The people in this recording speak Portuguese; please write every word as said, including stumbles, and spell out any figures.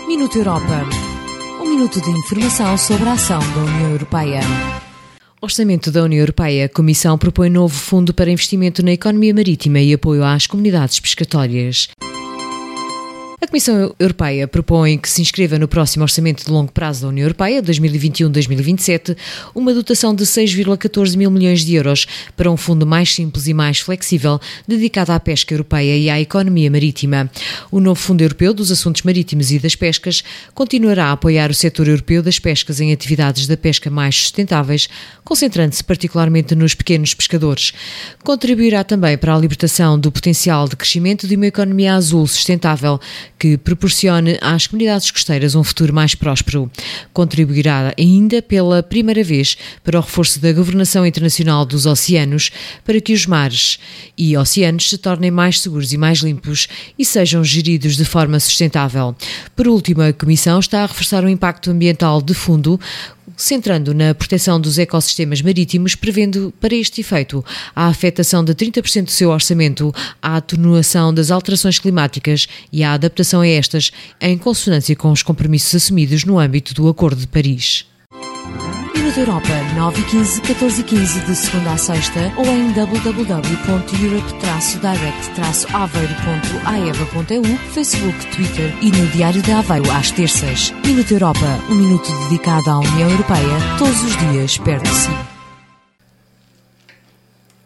Minuto Europa. Um minuto de informação sobre a ação da União Europeia. Orçamento da União Europeia. A Comissão propõe novo fundo para investimento na economia marítima e apoio às comunidades pescatórias. A Comissão Europeia propõe que se inscreva no próximo Orçamento de Longo Prazo da União Europeia, dois mil e vinte e um a dois mil e vinte e sete, uma dotação de seis vírgula catorze mil milhões de euros para um fundo mais simples e mais flexível dedicado à pesca europeia e à economia marítima. O novo Fundo Europeu dos Assuntos Marítimos e das Pescas continuará a apoiar o setor europeu das pescas em atividades da pesca mais sustentáveis, concentrando-se particularmente nos pequenos pescadores. Contribuirá também para a libertação do potencial de crescimento de uma economia azul sustentável, que proporcione às comunidades costeiras um futuro mais próspero. Contribuirá ainda pela primeira vez para o reforço da governação internacional dos oceanos, para que os mares e oceanos se tornem mais seguros e mais limpos e sejam geridos de forma sustentável. Por último, a Comissão está a reforçar o impacto ambiental de fundo, centrando na proteção dos ecossistemas marítimos, prevendo para este efeito a afetação de trinta por cento do seu orçamento à atenuação das alterações climáticas e à adaptação a estas, em consonância com os compromissos assumidos no âmbito do Acordo de Paris. Minuto Europa, nove e quinze, catorze e quinze, de segunda a sexta, ou em w w w ponto europe direct aveiro ponto a e v a ponto e u, Facebook, Twitter e no Diário de Aveiro às terças. Minuto Europa, um minuto dedicado à União Europeia, todos os dias perto de si.